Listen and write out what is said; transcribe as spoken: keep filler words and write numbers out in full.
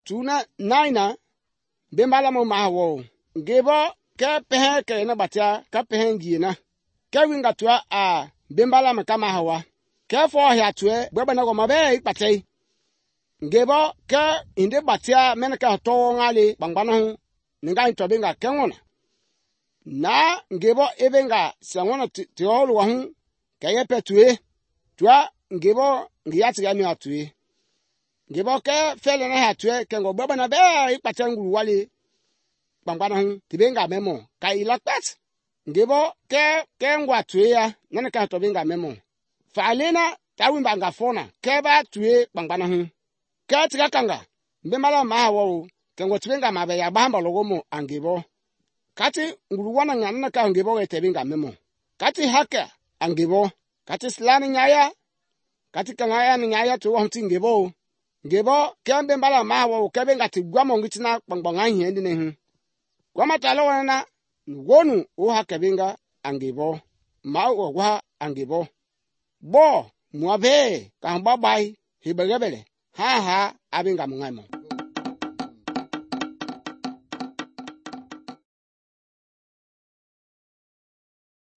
tuna naina bembala mo mawo ngebo ke pehe ke na batia ka pehe ngina ke winga tua a bembala me kama hawa ke fo hia tue gbeba na go mabe ipatei ngebo ke inde batia menaka to ngale bangbana hu ninga to benga kenwona na ngebo ebenga sangona ti olu wa hu ke ye petue tua ngebo ngiyati ga mi atue ngebo ke fele na hatue ke ngo gbeba na be ipatei nguru wale bangbana hu ti benga memo ka ilakpat ngebo ke ke ngwa tue ya nanaka to benga memo falena tawimba ngafona ke ba tue bangbana hu ke tika kanga mbemala mawo ke ngo tibenga mabe ya bamba logomo angebo kati nguruwana ngana ka angebo etebinga memo kati haka angebo kati slani nyaya kati kangaya nyaya to wanti ngebo ngebo ke mbemala mawo ke benga tigwamo ngitina bangbanga hiende ne hu kwa matalo wana wonu o haka benga angebo mawo gwa angebo bo muabe ka babai hibegebele ha ha abenga mungamo